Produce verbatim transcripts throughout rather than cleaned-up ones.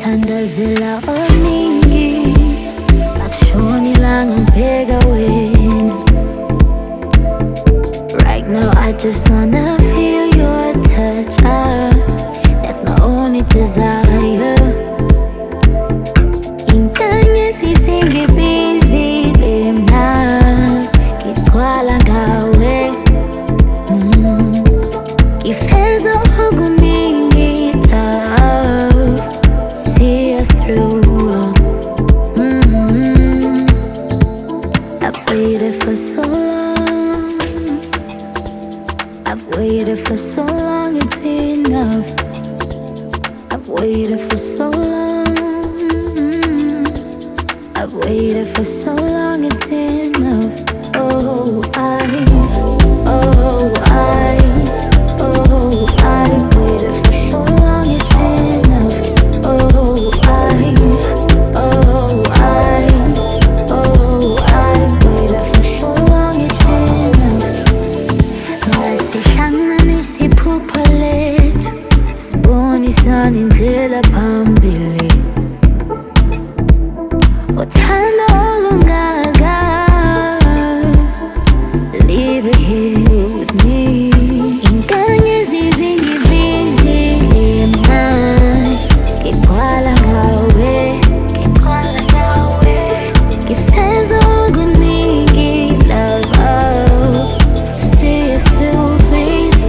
Ngithandazela oningi, akushoni ilanga ngibheka wena. Right now I just wanna feel your touch, ah, that's my only desire. Inkanyezi zingibizile mna, ngigcwala ngawe, mm. Ngifeza okuningi love, see us through, mm. I've waited for so long, I've waited for so long, it's enough. I've waited for so long, I've waited for so long, it's enough. Oh, I, oh, I, oh, I've waited for so long, it's enough. Oh, I, oh, I, oh, I've waited for so long, it's enough. Ngasihlanganisa iphupho lethu, sibonisana indlela phambili. Uthando olungaka, leave it here with me. Inkanyezi zingibizile mna, ngigcwala ngawe, ngifeza okuningi love, see us through please.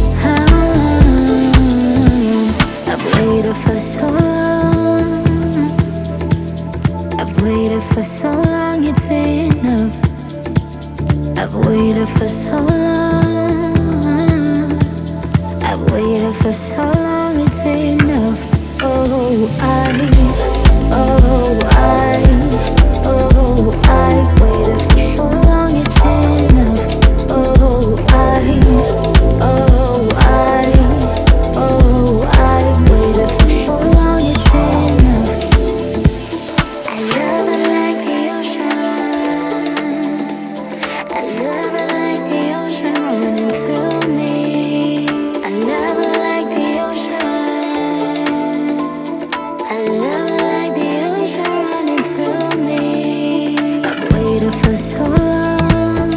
um, I've waited for so long, I've waited for so long, it's enough. I've waited for so long, I've waited for so long, it's enough. Oh, I, oh, I, oh, I've waited for so long, it's enough. Oh, I, oh, I, oh, I've waited for so long, it's enough. I love it like the ocean, I love it like the ocean running through me. I love it like the ocean, I love it like the ocean running through me. I've waited for so long,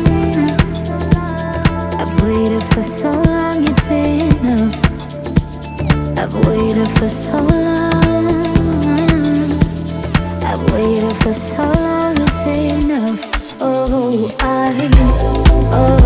I've waited for so long, it's enough. I've waited for so long, I've waited for so long, it's enough. Oh, I, oh.